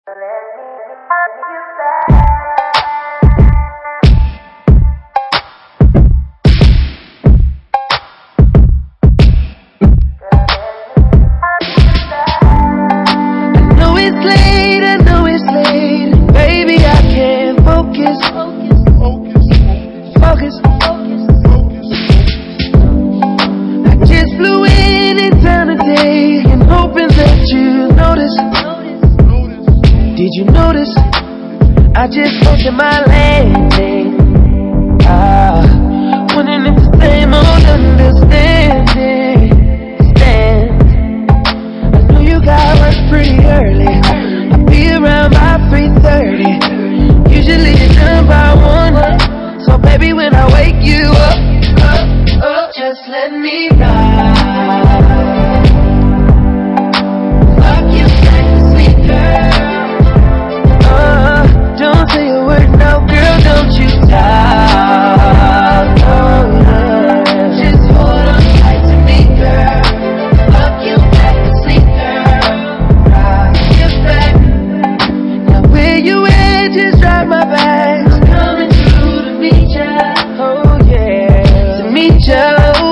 Focus. I just flew in town today and hoping that you notice. Did you notice? I just posted my landing. Wondering if the same old understanding stands. I know you got work pretty early. I'll be around by 3:30. Usually it's done by 1. So baby, when I wake you up, just let me ride. Fuck you like a sweet girl. Don't say a word, no girl, don't you stop. Just hold on tight to me, girl. Fuck you like a sweet girl. Rock your back. Now where you at, just drive my back. I'm coming through to meet ya. Oh yeah, to meet ya.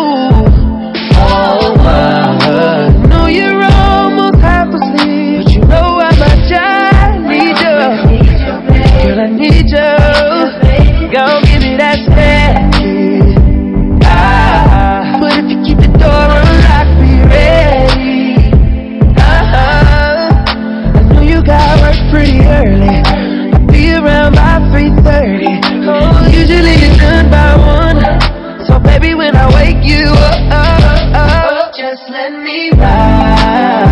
Pretty early, I'll be around by 3:30. Usually it's done by 1. So baby, when I wake you up, just let me ride.